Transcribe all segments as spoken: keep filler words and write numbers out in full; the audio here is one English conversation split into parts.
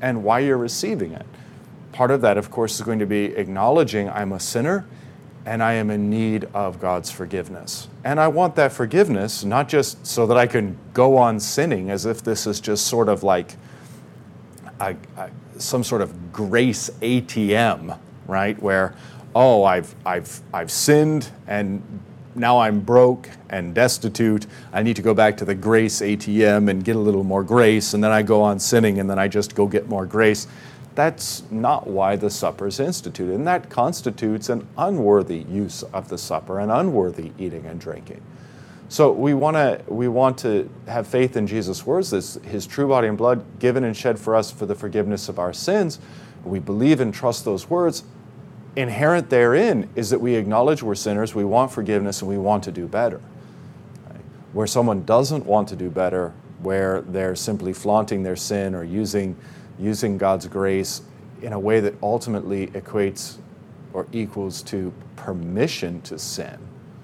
and why you're receiving it. Part of that, of course, is going to be acknowledging I'm a sinner and I am in need of God's forgiveness. And I want that forgiveness not just so that I can go on sinning as if this is just sort of like a, a, some sort of grace A T M, right? Where, oh, I've I've I've sinned and now I'm broke and destitute. I need to go back to the grace A T M and get a little more grace, and then I go on sinning, and then I just go get more grace. That's not why the supper is instituted, and that constitutes an unworthy use of the supper, an unworthy eating and drinking. So we want to we want to have faith in Jesus' words, this His true body and blood given and shed for us for the forgiveness of our sins. We believe and trust those words. Inherent therein is that we acknowledge we're sinners, we want forgiveness, and we want to do better. Right? Where someone doesn't want to do better, where they're simply flaunting their sin or using using God's grace in a way that ultimately equates or equals to permission to sin,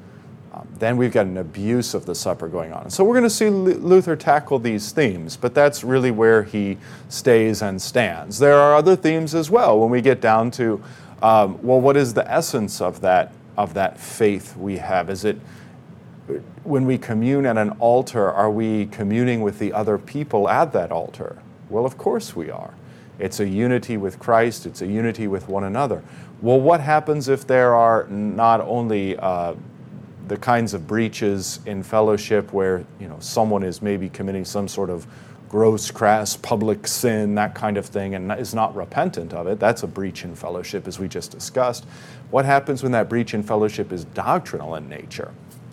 um, then we've got an abuse of the supper going on. And so we're going to see Luther tackle these themes, but that's really where he stays and stands. There are other themes as well when we get down to, um, well, what is the essence of that of that faith we have? Is it when we commune at an altar, are we communing with the other people at that altar? Well, of course we are. It's a unity with Christ. It's a unity with one another. Well, what happens if there are not only uh, the kinds of breaches in fellowship where, you know, someone is maybe committing some sort of gross, crass, public sin, that kind of thing, and is not repentant of it? That's a breach in fellowship, as we just discussed. What happens when that breach in fellowship is doctrinal in nature?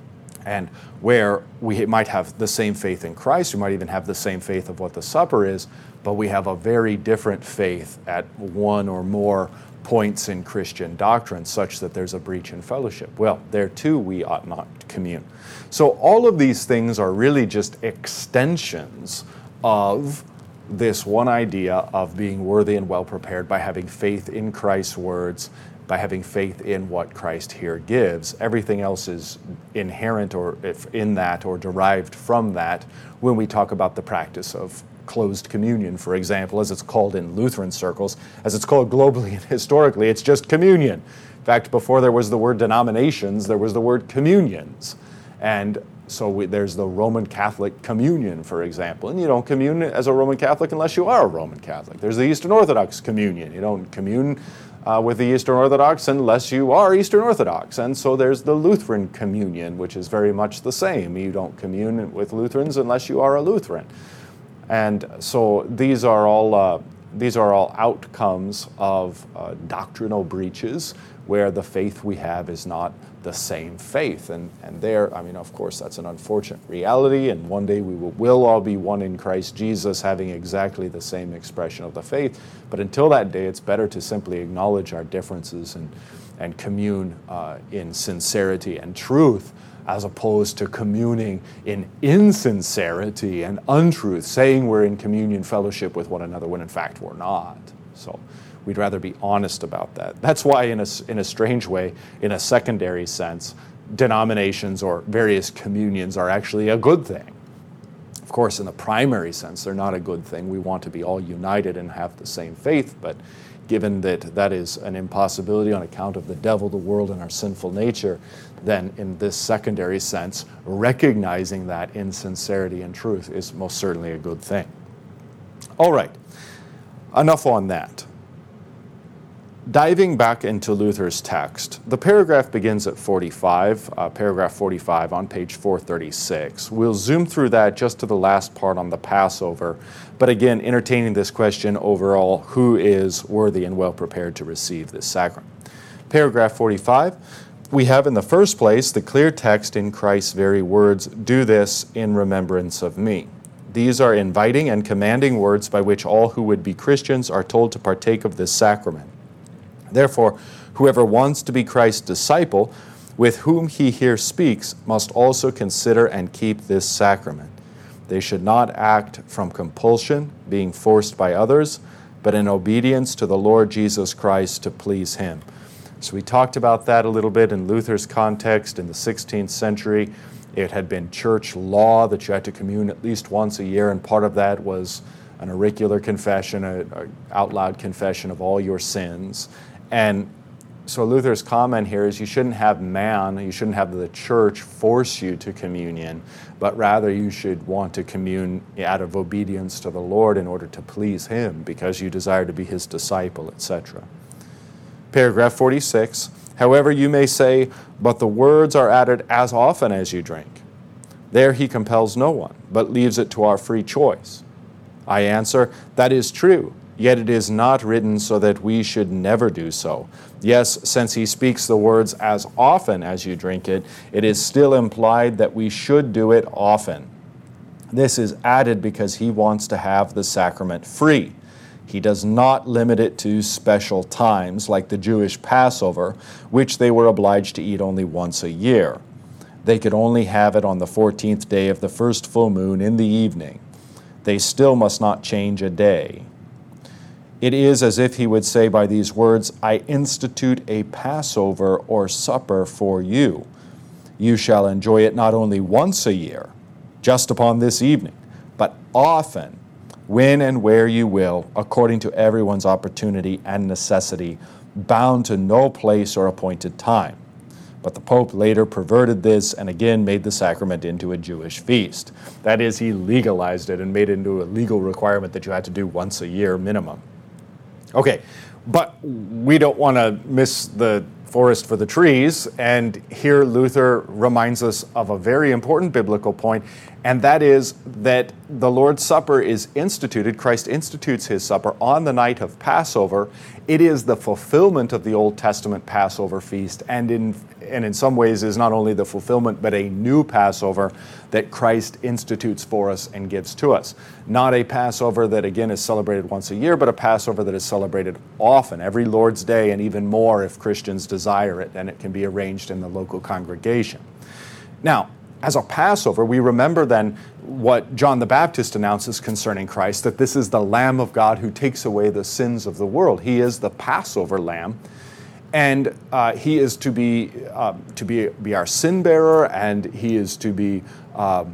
And where we might have the same faith in Christ, we might even have the same faith of what the supper is, but we have a very different faith at one or more points in Christian doctrine such that there's a breach in fellowship. Well, there too we ought not commune. So all of these things are really just extensions of this one idea of being worthy and well prepared by having faith in Christ's words, by having faith in what Christ here gives. Everything else is inherent or if in that or derived from that when we talk about the practice of closed communion, for example, as it's called in Lutheran circles, as it's called globally and historically, it's just communion. In fact, before there was the word denominations, there was the word communions. And so we, there's the Roman Catholic communion, for example. And you don't commune as a Roman Catholic unless you are a Roman Catholic. There's the Eastern Orthodox communion. You don't commune Uh, with the Eastern Orthodox unless you are Eastern Orthodox. And so there's the Lutheran communion, which is very much the same. You don't commune with Lutherans unless you are a Lutheran. And so these are all uh, these are all outcomes of uh, doctrinal breaches where the faith we have is not the same faith. And, and there, I mean, of course, that's an unfortunate reality, and one day we will, will all be one in Christ Jesus, having exactly the same expression of the faith. But until that day, it's better to simply acknowledge our differences and, and commune uh, in sincerity and truth, as opposed to communing in insincerity and untruth, saying we're in communion fellowship with one another when in fact we're not. So we'd rather be honest about that. That's why, in a, in a strange way, in a secondary sense, denominations or various communions are actually a good thing. Of course, in the primary sense, they're not a good thing. We want to be all united and have the same faith, but given that that is an impossibility on account of the devil, the world, and our sinful nature, then in this secondary sense, recognizing that insincerity and truth is most certainly a good thing. All right, enough on that. Diving back into Luther's text, the paragraph begins at forty-five, uh, paragraph forty-five on page four thirty-six. We'll zoom through that just to the last part on the Passover, but again, entertaining this question overall, who is worthy and well prepared to receive this sacrament? Paragraph forty-five, we have in the first place the clear text in Christ's very words, "Do this in remembrance of me." These are inviting and commanding words by which all who would be Christians are told to partake of this sacrament. Therefore, whoever wants to be Christ's disciple, with whom he here speaks, must also consider and keep this sacrament. They should not act from compulsion, being forced by others, but in obedience to the Lord Jesus Christ to please him. So we talked about that a little bit in Luther's context in the sixteenth century. It had been church law that you had to commune at least once a year, and part of that was an auricular confession, an out loud confession of all your sins. And so Luther's comment here is you shouldn't have man, you shouldn't have the church force you to communion, but rather you should want to commune out of obedience to the Lord in order to please Him because you desire to be His disciple, et cetera. Paragraph forty-six, however you may say, but the words are added as often as you drink. There he compels no one, but leaves it to our free choice. I answer, that is true, yet it is not written so that we should never do so. Yes, since he speaks the words as often as you drink it, it is still implied that we should do it often. This is added because he wants to have the sacrament free. He does not limit it to special times like the Jewish Passover, which they were obliged to eat only once a year. They could only have it on the fourteenth day of the first full moon in the evening. They still must not change a day. It is as if he would say by these words, I institute a Passover or supper for you. You shall enjoy it not only once a year, just upon this evening, but often, when and where you will, according to everyone's opportunity and necessity, bound to no place or appointed time. But the Pope later perverted this and again made the sacrament into a Jewish feast. That is, he legalized it and made it into a legal requirement that you had to do once a year minimum. Okay, but we don't want to miss the forest for the trees, and here Luther reminds us of a very important biblical point, and that is that the Lord's Supper is instituted, Christ institutes his supper on the night of Passover. It is the fulfillment of the Old Testament Passover feast, and in and in some ways is not only the fulfillment, but a new Passover that Christ institutes for us and gives to us. Not a Passover that, again, is celebrated once a year, but a Passover that is celebrated often, every Lord's Day, and even more if Christians desire it, and it can be arranged in the local congregation. Now, as a Passover, we remember then what John the Baptist announces concerning Christ, that this is the Lamb of God who takes away the sins of the world. He is the Passover Lamb. And uh, he is to be uh, to be be our sin bearer, and he is to be uh,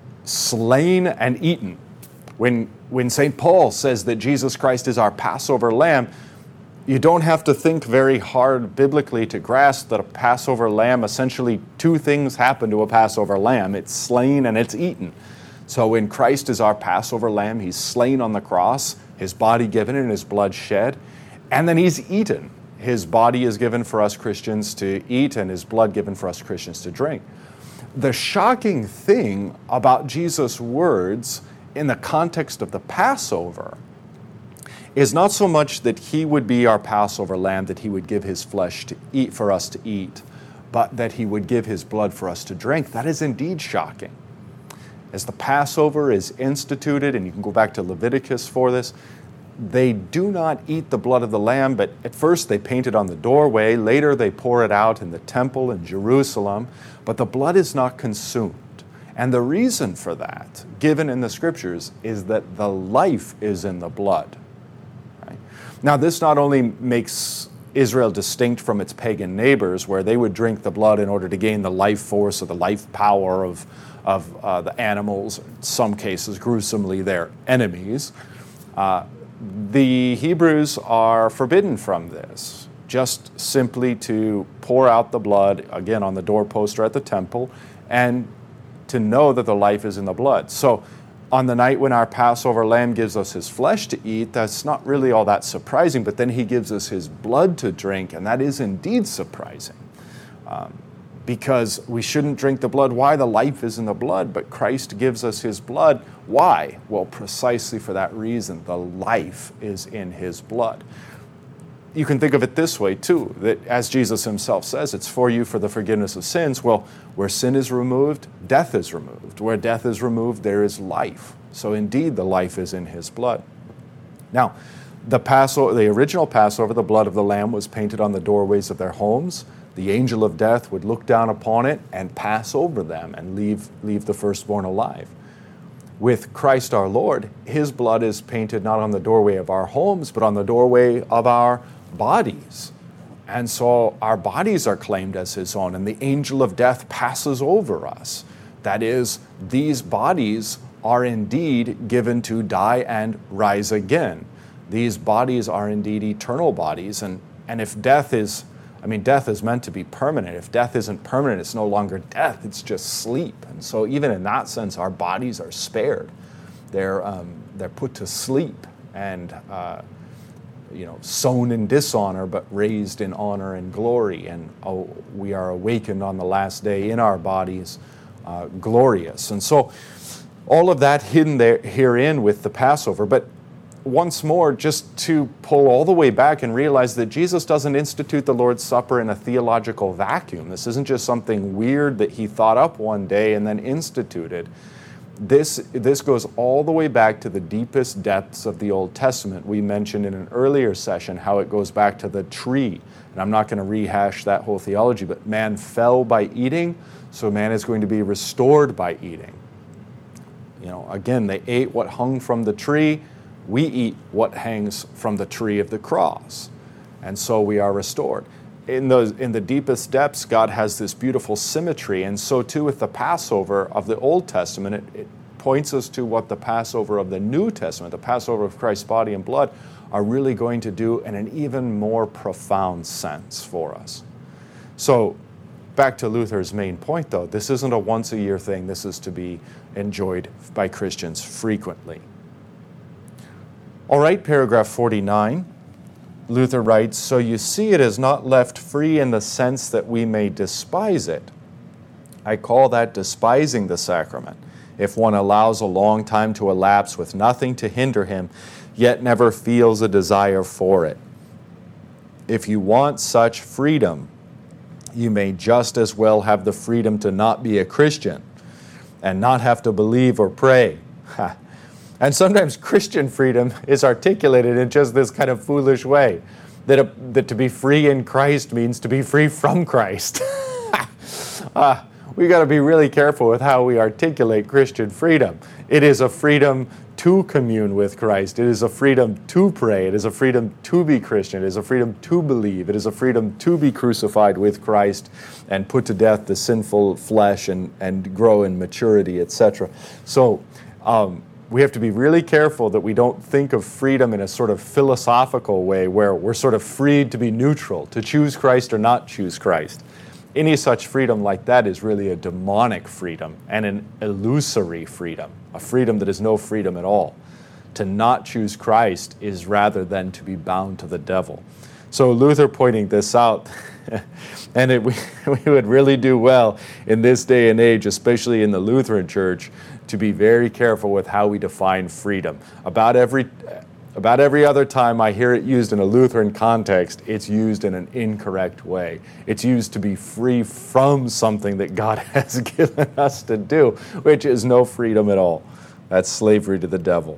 slain and eaten. When when Saint Paul says that Jesus Christ is our Passover lamb, you don't have to think very hard biblically to grasp that a Passover lamb, essentially two things happen to a Passover lamb. It's slain and it's eaten. So when Christ is our Passover lamb, he's slain on the cross, his body given and his blood shed, and then he's eaten. His body is given for us Christians to eat and his blood given for us Christians to drink. The shocking thing about Jesus' words in the context of the Passover is not so much that he would be our Passover lamb, that he would give his flesh to eat for us to eat, but that he would give his blood for us to drink. That is indeed shocking. As the Passover is instituted, and you can go back to Leviticus for this, they do not eat the blood of the lamb, but at first they paint it on the doorway. Later they pour it out in the temple in Jerusalem. But the blood is not consumed. And the reason for that, given in the scriptures, is that the life is in the blood. Right? Now, this not only makes Israel distinct from its pagan neighbors, where they would drink the blood in order to gain the life force or the life power of, of uh, the animals, in some cases gruesomely their enemies. Uh, The Hebrews are forbidden from this, just simply to pour out the blood, again, on the doorpost or at the temple, and to know that the life is in the blood. So on the night when our Passover lamb gives us his flesh to eat, that's not really all that surprising, but then he gives us his blood to drink, and that is indeed surprising. Um, because we shouldn't drink the blood. Why? The life is in the blood, but Christ gives us his blood. Why? Well, precisely for that reason. The life is in his blood. You can think of it this way, too, that as Jesus himself says, it's for you for the forgiveness of sins. Well, where sin is removed, death is removed. Where death is removed, there is life. So indeed, the life is in his blood. Now, the Passover, the original Passover, the blood of the lamb was painted on the doorways of their homes. The angel of death would look down upon it and pass over them and leave, leave the firstborn alive. With Christ our Lord, his blood is painted not on the doorway of our homes, but on the doorway of our bodies. And so our bodies are claimed as his own, and the angel of death passes over us. That is, these bodies are indeed given to die and rise again. These bodies are indeed eternal bodies, and, and if death is, I mean, death is meant to be permanent. If death isn't permanent, it's no longer death, it's just sleep. And so even in that sense, our bodies are spared. They're, um, they're put to sleep and uh, you know, sown in dishonor, but raised in honor and glory. And oh, we are awakened on the last day in our bodies, uh, glorious. And so all of that hidden there herein with the Passover. But once more, just to pull all the way back and realize that Jesus doesn't institute the Lord's Supper in a theological vacuum. This isn't just something weird that he thought up one day and then instituted. This, this goes all the way back to the deepest depths of the Old Testament. We mentioned in an earlier session how it goes back to the tree. And I'm not going to rehash that whole theology, but man fell by eating, so man is going to be restored by eating. You know, again, they ate what hung from the tree. We eat what hangs from the tree of the cross. And so we are restored. In the, in the deepest depths, God has this beautiful symmetry, and so too with the Passover of the Old Testament, it, it points us to what the Passover of the New Testament, the Passover of Christ's body and blood, are really going to do in an even more profound sense for us. So, back to Luther's main point though, this isn't a once-a-year thing, this is to be enjoyed by Christians frequently. All right, paragraph forty-nine. Luther writes, "So you see it is not left free in the sense that we may despise it. I call that despising the sacrament, if one allows a long time to elapse with nothing to hinder him, yet never feels a desire for it. If you want such freedom, you may just as well have the freedom to not be a Christian and not have to believe or pray." And sometimes Christian freedom is articulated in just this kind of foolish way, that, a, that to be free in Christ means to be free from Christ. uh, we got to be really careful with how we articulate Christian freedom. It is a freedom to commune with Christ. It is a freedom to pray. It is a freedom to be Christian. It is a freedom to believe. It is a freedom to be crucified with Christ and put to death the sinful flesh and, and grow in maturity, et cetera. So, um, we have to be really careful that we don't think of freedom in a sort of philosophical way where we're sort of freed to be neutral, to choose Christ or not choose Christ. Any such freedom like that is really a demonic freedom and an illusory freedom, a freedom that is no freedom at all. To not choose Christ is rather than to be bound to the devil. So Luther pointing this out, and it, we, we would really do well in this day and age, especially in the Lutheran Church, to be very careful with how we define freedom. About every, about every other time I hear it used in a Lutheran context, it's used in an incorrect way. It's used to be free from something that God has given us to do, which is no freedom at all. That's slavery to the devil.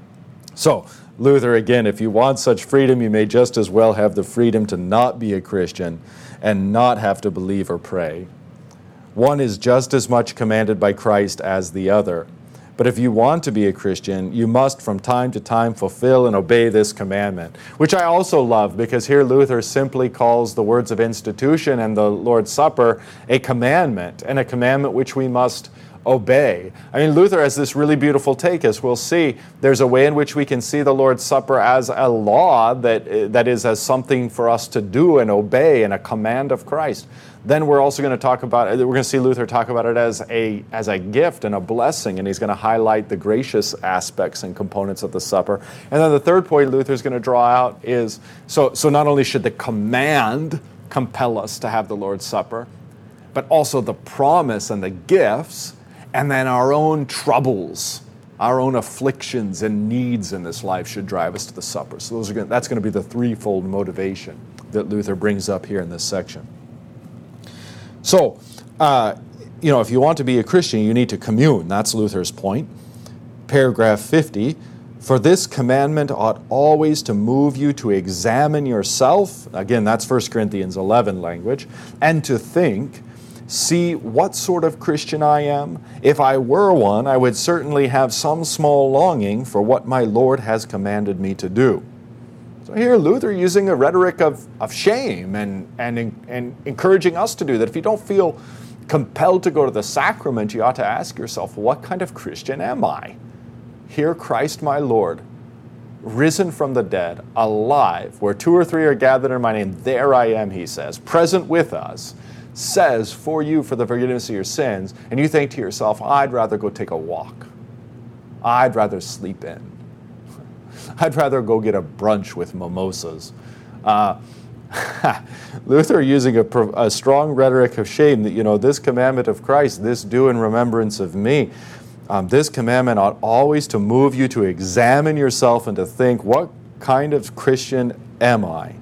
So, Luther, again, if you want such freedom, you may just as well have the freedom to not be a Christian and not have to believe or pray. One is just as much commanded by Christ as the other. But if you want to be a Christian, you must from time to time fulfill and obey this commandment, which I also love because here Luther simply calls the words of institution and the Lord's Supper a commandment, and a commandment which we must obey. I mean, Luther has this really beautiful take, as we'll see. There's a way in which we can see the Lord's Supper as a law, that, that is as something for us to do and obey, and a command of Christ. Then we're also going to talk about, we're going to see Luther talk about it as a, as a gift and a blessing, and he's going to highlight the gracious aspects and components of the supper. And then the third point Luther's going to draw out is, so, so not only should the command compel us to have the Lord's Supper, but also the promise and the gifts, and then our own troubles, our own afflictions and needs in this life should drive us to the supper. So those are going, that's going to be the threefold motivation that Luther brings up here in this section. So, uh, you know, if you want to be a Christian, you need to commune. That's Luther's point. Paragraph fifty, "For this commandment ought always to move you to examine yourself," again, that's First Corinthians eleven language, "and to think, see what sort of Christian I am. If I were one, I would certainly have some small longing for what my Lord has commanded me to do." So here Luther using a rhetoric of, of shame and, and, and encouraging us to do that. If you don't feel compelled to go to the sacrament, you ought to ask yourself, what kind of Christian am I? Here Christ my Lord, risen from the dead, alive, where two or three are gathered in my name, there I am, he says, present with us, says for you for the forgiveness of your sins, and you think to yourself, I'd rather go take a walk. I'd rather sleep in. I'd rather go get a brunch with mimosas. Uh, Luther using a, a strong rhetoric of shame that, you know, this commandment of Christ, this do in remembrance of me, um, this commandment ought always to move you to examine yourself and to think, what kind of Christian am I?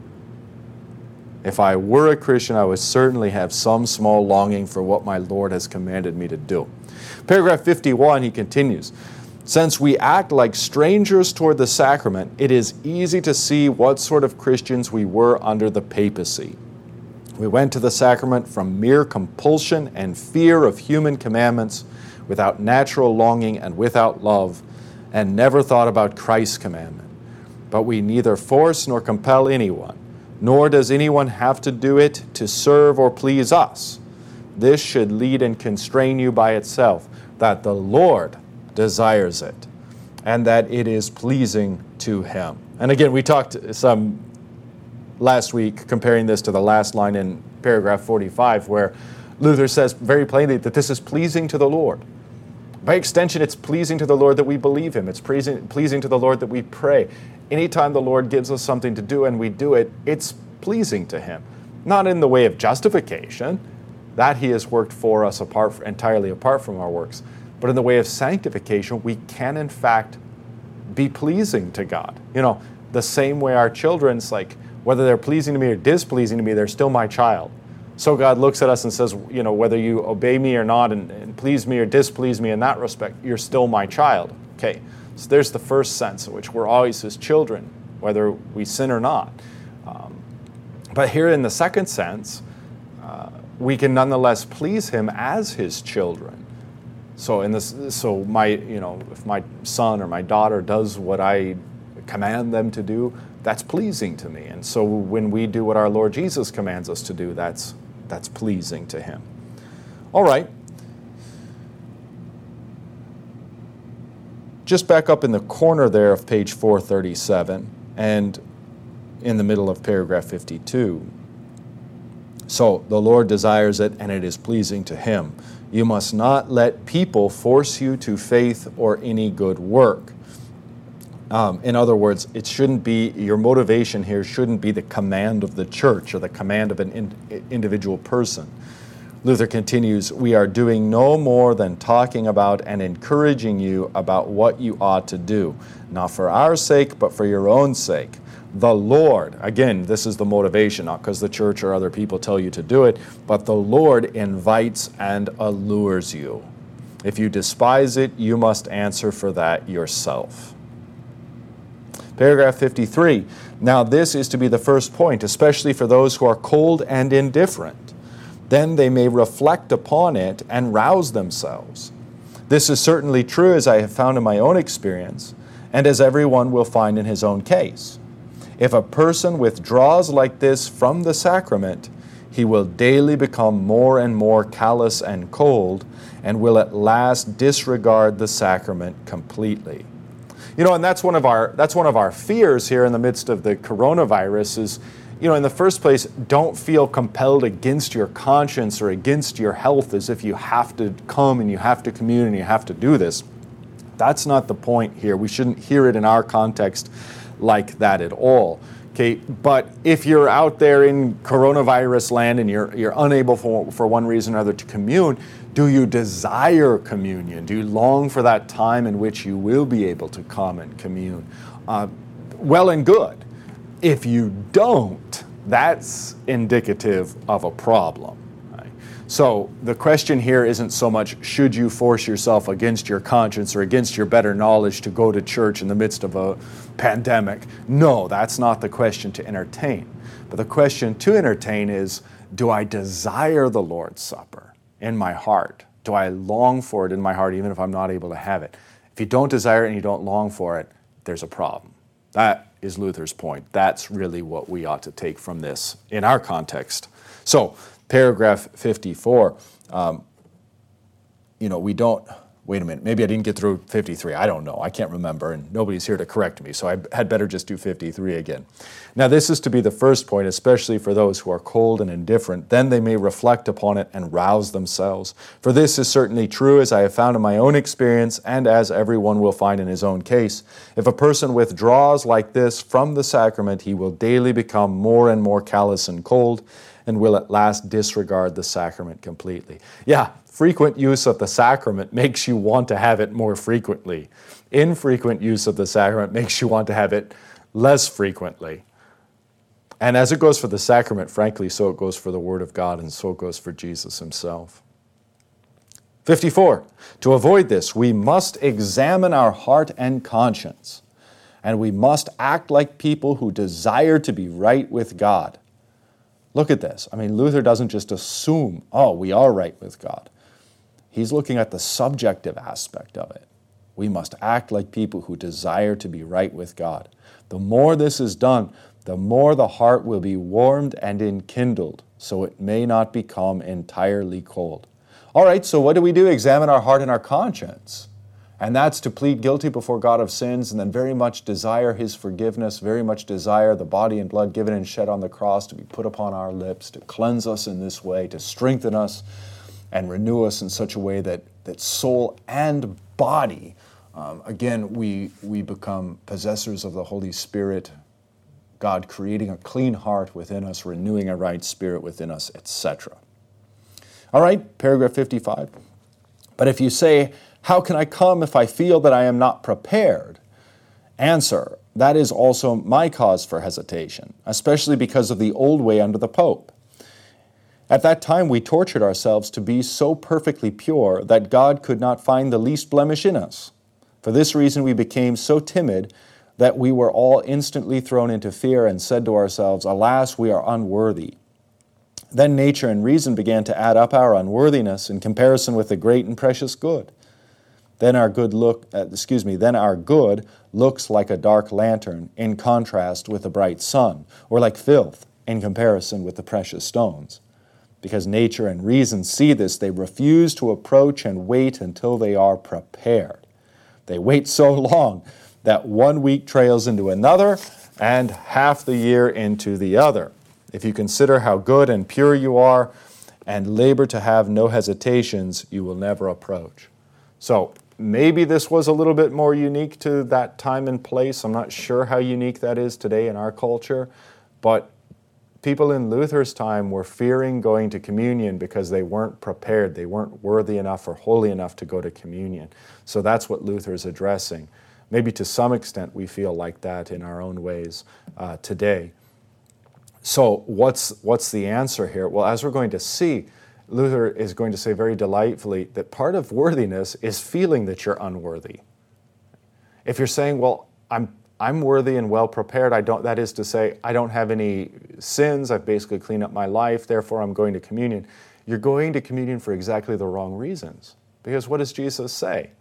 If I were a Christian, I would certainly have some small longing for what my Lord has commanded me to do. Paragraph fifty-one, he continues, since we act like strangers toward the sacrament, it is easy to see what sort of Christians we were under the papacy. We went to the sacrament from mere compulsion and fear of human commandments, without natural longing and without love, and never thought about Christ's commandment. But we neither force nor compel anyone, nor does anyone have to do it to serve or please us. This should lead and constrain you by itself, that the Lord desires it, and that it is pleasing to him. And again, we talked some last week comparing this to the last line in paragraph forty-five, where Luther says very plainly that this is pleasing to the Lord. By extension, it's pleasing to the Lord that we believe him. It's pleasing, pleasing to the Lord that we pray. Anytime the Lord gives us something to do and we do it, it's pleasing to him. Not in the way of justification, that he has worked for us apart, entirely apart from our works, but in the way of sanctification, we can in fact be pleasing to God. You know, the same way our children's, like, whether they're pleasing to me or displeasing to me, they're still my child. So God looks at us and says, you know, whether you obey me or not and, and please me or displease me in that respect, you're still my child. Okay, so there's the first sense in which we're always his children, whether we sin or not. Um, but here in the second sense, uh, we can nonetheless please him as his children. So in this, so my, you know, if my son or my daughter does what I command them to do, that's pleasing to me. And so when we do what our Lord Jesus commands us to do, that's that's pleasing to him. All right. Just back up in the corner there of page four thirty-seven and in the middle of paragraph fifty-two. So the Lord desires it and it is pleasing to him. You must not let people force you to faith or any good work. Um, in other words, it shouldn't be, your motivation here shouldn't be the command of the church or the command of an in, individual person. Luther continues, we are doing no more than talking about and encouraging you about what you ought to do, not for our sake, but for your own sake. The Lord, again, this is the motivation, not because the church or other people tell you to do it, but the Lord invites and allures you. If you despise it, you must answer for that yourself. Paragraph fifty-three. Now this is to be the first point, especially for those who are cold and indifferent. Then they may reflect upon it and rouse themselves. This is certainly true, as I have found in my own experience, and as everyone will find in his own case. If a person withdraws like this from the sacrament, he will daily become more and more callous and cold, and will at last disregard the sacrament completely. You know, and that's one of our that's one of our fears here in the midst of the coronavirus is, you know, in the first place, don't feel compelled against your conscience or against your health as if you have to come and you have to commune and you have to do this. That's not the point here. We shouldn't hear it in our context like that at all. Okay, but if you're out there in coronavirus land and you're you're unable for, for one reason or other to commune, do you desire communion? Do you long for that time in which you will be able to come and commune? Uh, well and good. If you don't, that's indicative of a problem. Right? So the question here isn't so much, should you force yourself against your conscience or against your better knowledge to go to church in the midst of a pandemic? No, that's not the question to entertain. But the question to entertain is, do I desire the Lord's Supper in my heart? Do I long for it in my heart even if I'm not able to have it? If you don't desire it and you don't long for it, there's a problem. That is Luther's point. That's really what we ought to take from this in our context. So paragraph fifty-four, um, you know, we don't, wait a minute, maybe I didn't get through fifty-three. I don't know. I can't remember, and nobody's here to correct me, so I had better just do fifty-three again. Now, this is to be the first point, especially for those who are cold and indifferent. Then they may reflect upon it and rouse themselves. For this is certainly true, as I have found in my own experience, and as everyone will find in his own case. If a person withdraws like this from the sacrament, he will daily become more and more callous and cold, and will at last disregard the sacrament completely. Yeah, frequent use of the sacrament makes you want to have it more frequently. Infrequent use of the sacrament makes you want to have it less frequently. And as it goes for the sacrament, frankly, so it goes for the Word of God, and so it goes for Jesus himself. fifty-four, to avoid this, we must examine our heart and conscience, and we must act like people who desire to be right with God. Look at this. I mean, Luther doesn't just assume, oh, we are right with God. He's looking at the subjective aspect of it. We must act like people who desire to be right with God. The more this is done, the more the heart will be warmed and enkindled, so it may not become entirely cold. All right, so what do we do? Examine our heart and our conscience. And that's to plead guilty before God of sins, and then very much desire his forgiveness, very much desire the body and blood given and shed on the cross to be put upon our lips, to cleanse us in this way, to strengthen us and renew us in such a way that, that soul and body, um, again, we, we become possessors of the Holy Spirit, God creating a clean heart within us, renewing a right spirit within us, et cetera. All right, paragraph fifty-five. But if you say, how can I come if I feel that I am not prepared? Answer, that is also my cause for hesitation, especially because of the old way under the Pope. At that time we tortured ourselves to be so perfectly pure that God could not find the least blemish in us. For this reason we became so timid that we were all instantly thrown into fear and said to ourselves, alas, we are unworthy. Then nature and reason began to add up our unworthiness in comparison with the great and precious good. Then our good look, uh, excuse me, then our good looks like a dark lantern in contrast with a bright sun, or like filth in comparison with the precious stones. Because nature and reason see this, they refuse to approach and wait until they are prepared. They wait so long that one week trails into another and half the year into the other. If you consider how good and pure you are and labor to have no hesitations, you will never approach. So maybe this was a little bit more unique to that time and place. I'm not sure how unique that is today in our culture, but people in Luther's time were fearing going to communion because they weren't prepared. They weren't worthy enough or holy enough to go to communion. So that's what Luther's addressing. Maybe to some extent we feel like that in our own ways uh, today. So what's, what's the answer here? Well, as we're going to see, Luther is going to say very delightfully that part of worthiness is feeling that you're unworthy. If you're saying, well, I'm I'm worthy and well prepared, I don't, that is to say, I don't have any sins, I've basically cleaned up my life, therefore I'm going to communion. You're going to communion for exactly the wrong reasons. Because what does Jesus say?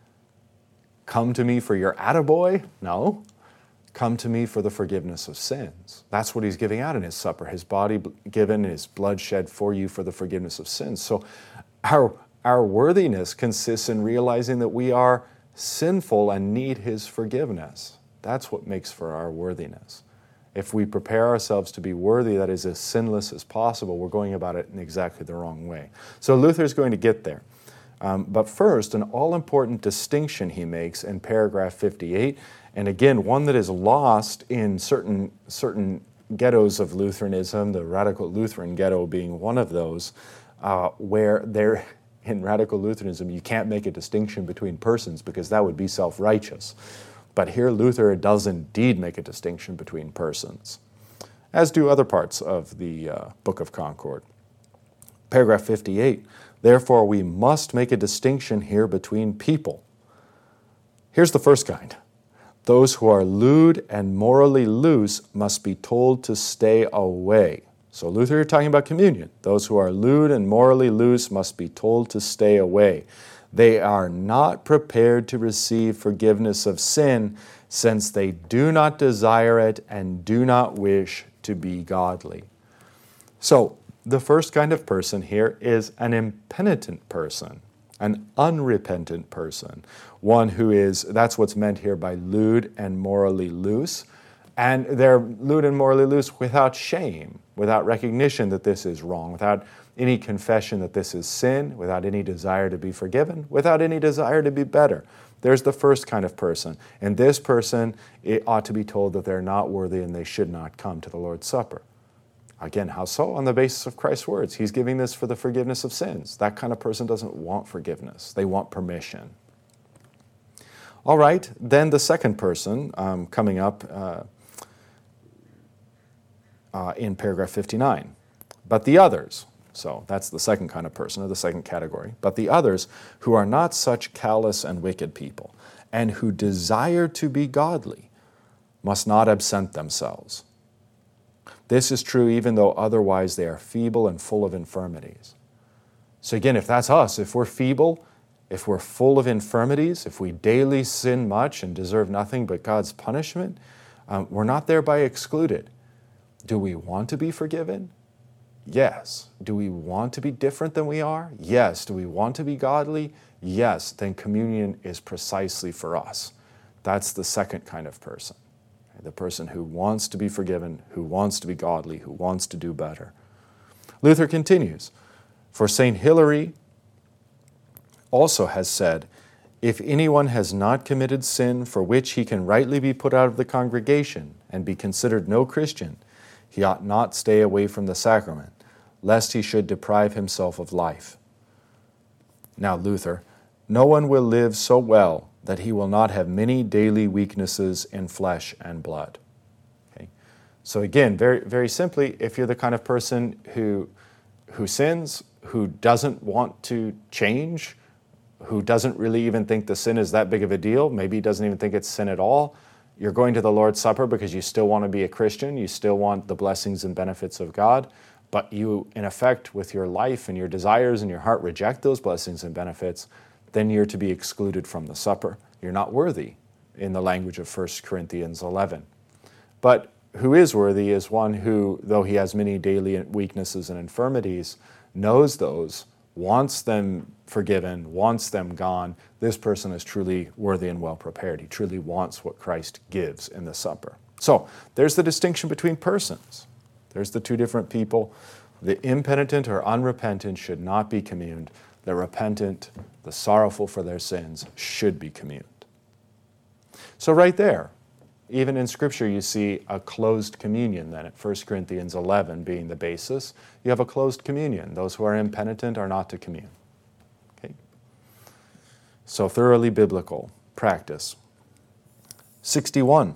Come to me for your attaboy? No. Come to me for the forgiveness of sins. That's what he's giving out in his supper. His body given, his blood shed for you for the forgiveness of sins. So our, our worthiness consists in realizing that we are sinful and need his forgiveness. That's what makes for our worthiness. If we prepare ourselves to be worthy, that is as sinless as possible, we're going about it in exactly the wrong way. So Luther's going to get there. Um, but first, an all-important distinction he makes in paragraph fifty-eight, and again, one that is lost in certain, certain ghettos of Lutheranism, the radical Lutheran ghetto being one of those, uh, where there, in radical Lutheranism, you can't make a distinction between persons because that would be self-righteous. But here Luther does indeed make a distinction between persons, as do other parts of the uh, Book of Concord. Paragraph fifty-eight, therefore we must make a distinction here between people. Here's the first kind. Those who are lewd and morally loose must be told to stay away. So Luther, you're talking about communion. Those who are lewd and morally loose must be told to stay away. They are not prepared to receive forgiveness of sin, since they do not desire it and do not wish to be godly. So, The first kind of person here is an impenitent person, an unrepentant person, one who is, that's what's meant here by lewd and morally loose. And they're lewd and morally loose without shame, without recognition that this is wrong, without any confession that this is sin, without any desire to be forgiven, without any desire to be better. There's the first kind of person. And this person, it ought to be told that they're not worthy and they should not come to the Lord's Supper. Again, how so? On the basis of Christ's words. He's giving this for the forgiveness of sins. That kind of person doesn't want forgiveness. They want permission. All right, then the second person um, coming up uh, uh, in paragraph fifty-nine. But the others, so that's the second kind of person, or the second category. But the others who are not such callous and wicked people, and who desire to be godly, must not absent themselves. This is true even though otherwise they are feeble and full of infirmities. So again, if that's us, if we're feeble, if we're full of infirmities, if we daily sin much and deserve nothing but God's punishment, um, we're not thereby excluded. Do we want to be forgiven? Yes. Do we want to be different than we are? Yes. Do we want to be godly? Yes. Then communion is precisely for us. That's the second kind of person. The person who wants to be forgiven, who wants to be godly, who wants to do better. Luther continues, for Saint Hilary also has said, if anyone has not committed sin for which he can rightly be put out of the congregation and be considered no Christian, he ought not stay away from the sacrament, lest he should deprive himself of life. Now, Luther, no one will live so well that he will not have many daily weaknesses in flesh and blood. Okay? So again, very, very simply, if you're the kind of person who, who sins, who doesn't want to change, who doesn't really even think the sin is that big of a deal, maybe doesn't even think it's sin at all, you're going to the Lord's Supper because you still want to be a Christian, you still want the blessings and benefits of God, but you, in effect, with your life and your desires and your heart reject those blessings and benefits, then you're to be excluded from the supper. You're not worthy, in the language of First Corinthians eleven. But who is worthy is one who, though he has many daily weaknesses and infirmities, knows those, wants them forgiven, wants them gone. This person is truly worthy and well prepared. He truly wants what Christ gives in the supper. So there's the distinction between persons. There's the two different people. The impenitent or unrepentant should not be communed. The repentant, the sorrowful for their sins, should be communed. So right there, even in Scripture, you see a closed communion then at First Corinthians eleven being the basis. You have a closed communion. Those who are impenitent are not to commune. Okay? So thoroughly biblical practice. sixty-one.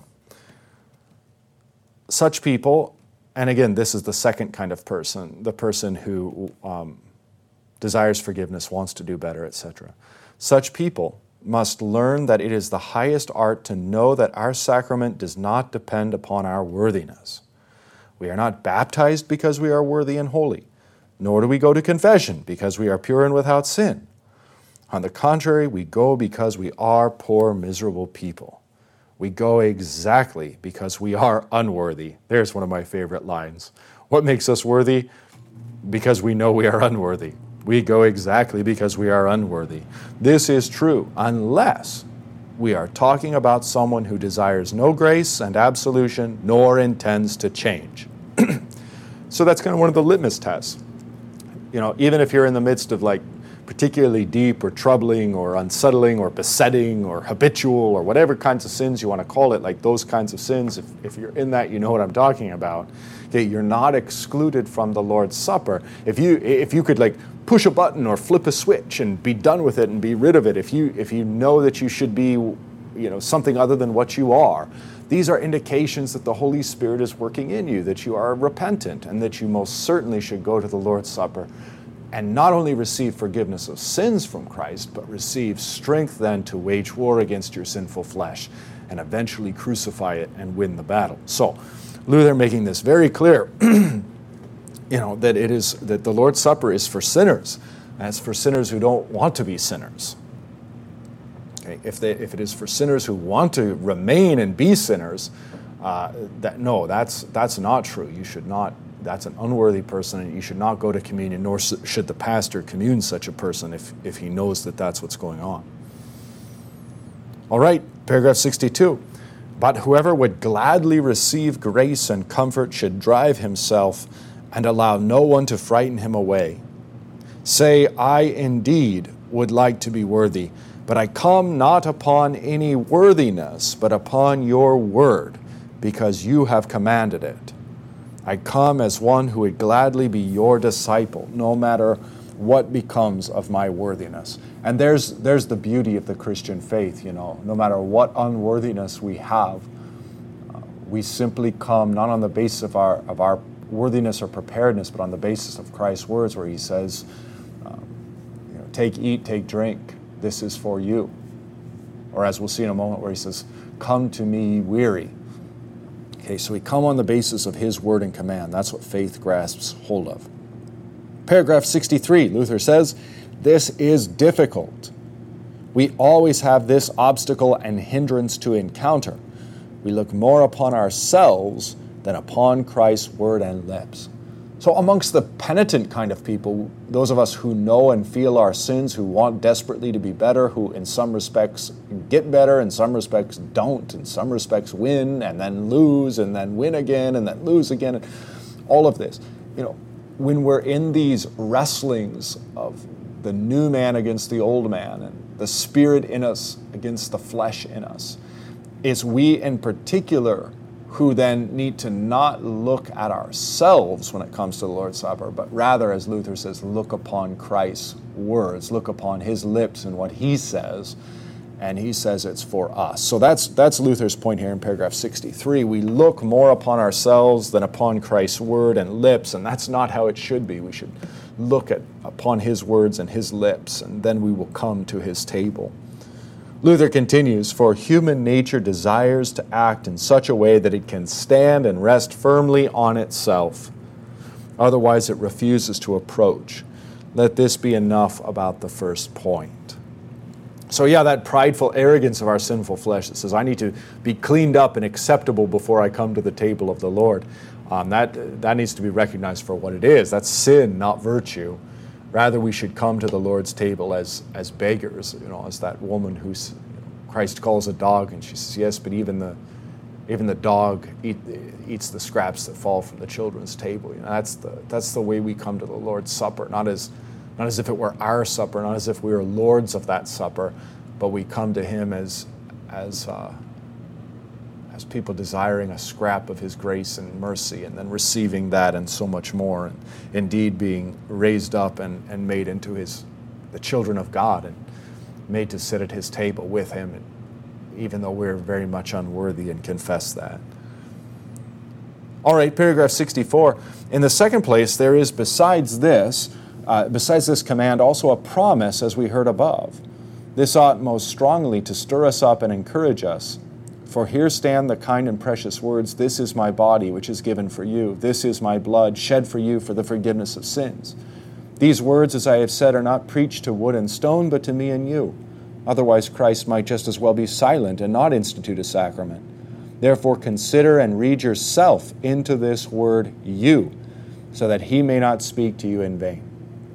Such people, and again, this is the second kind of person, the person who um, desires forgiveness, wants to do better, et cetera. Such people must learn that it is the highest art to know that our sacrament does not depend upon our worthiness. We are not baptized because we are worthy and holy, nor do we go to confession because we are pure and without sin. On the contrary, we go because we are poor, miserable people. We go exactly because we are unworthy. There's one of my favorite lines. What makes us worthy? Because we know we are unworthy. We go exactly because we are unworthy. This is true unless we are talking about someone who desires no grace and absolution nor intends to change. So that's kind of one of the litmus tests. You know, even if you're in the midst of like particularly deep or troubling or unsettling or besetting or habitual or whatever kinds of sins you want to call it, like those kinds of sins, if, if you're in that, you know what I'm talking about. Okay, you're not excluded from the Lord's Supper. If you if you could like push a button or flip a switch and be done with it and be rid of it, if you if you know that you should be, you know, something other than what you are, these are indications that the Holy Spirit is working in you, that you are repentant, and that you most certainly should go to the Lord's Supper and not only receive forgiveness of sins from Christ, but receive strength then to wage war against your sinful flesh and eventually crucify it and win the battle. So, Luther making this very clear, you know, that it is that the Lord's Supper is for sinners, and it's for sinners who don't want to be sinners. Okay, if they if it is for sinners who want to remain and be sinners, uh, that no, that's that's not true. You should not that's an unworthy person, and you should not go to communion, nor should the pastor commune such a person if, if he knows that that's what's going on. All right, paragraph sixty-two. But whoever would gladly receive grace and comfort should drive himself and allow no one to frighten him away. Say, I indeed would like to be worthy, but I come not upon any worthiness, but upon your word, because you have commanded it. I come as one who would gladly be your disciple, no matter what becomes of my worthiness. And there's there's the beauty of the Christian faith, you know. No matter what unworthiness we have, uh, we simply come not on the basis of our of our worthiness or preparedness, but on the basis of Christ's words, where he says, um, you know, take, eat, take, drink. This is for you. Or as we'll see in a moment, where he says, come to me weary. Okay, so we come on the basis of his word and command. That's what faith grasps hold of. Paragraph sixty-three, Luther says, this is difficult. We always have this obstacle and hindrance to encounter. We look more upon ourselves than upon Christ's word and lips. So amongst the penitent kind of people, those of us who know and feel our sins, who want desperately to be better, who in some respects get better, in some respects don't, in some respects win and then lose and then win again and then lose again, and all of this, you know, when we're in these wrestlings of the new man against the old man and the spirit in us against the flesh in us, it's we in particular who then need to not look at ourselves when it comes to the Lord's Supper, but rather, as Luther says, look upon Christ's words, look upon his lips and what he says, and he says it's for us. So that's that's Luther's point here in paragraph sixty-three. We look more upon ourselves than upon Christ's word and lips, and that's not how it should be. We should look at upon his words and his lips, and then we will come to his table. Luther continues, for human nature desires to act in such a way that it can stand and rest firmly on itself. Otherwise, it refuses to approach. Let this be enough about the first point. So yeah, that prideful arrogance of our sinful flesh that says, I need to be cleaned up and acceptable before I come to the table of the Lord. Um, that, that needs to be recognized for what it is. That's sin, not virtue. Rather, we should come to the Lord's table as as beggars, you know, as that woman who Christ calls a dog, and she says, yes, but even the even the dog eat, eats the scraps that fall from the children's table. You know, that's the that's the way we come to the Lord's Supper, not as not as if it were our supper, not as if we were lords of that supper, but we come to him as as uh, as people desiring a scrap of his grace and mercy, and then receiving that and so much more, and indeed being raised up and, and made into his the children of God and made to sit at his table with him, and even though we're very much unworthy and confess that. All right, paragraph sixty-four. In the second place, there is besides this, uh, besides this command, also a promise, as we heard above. This ought most strongly to stir us up and encourage us. For here stand the kind and precious words, this is my body, which is given for you. This is my blood, shed for you for the forgiveness of sins. These words, as I have said, are not preached to wood and stone, but to me and you. Otherwise Christ might just as well be silent and not institute a sacrament. Therefore consider and read yourself into this word, you, so that he may not speak to you in vain.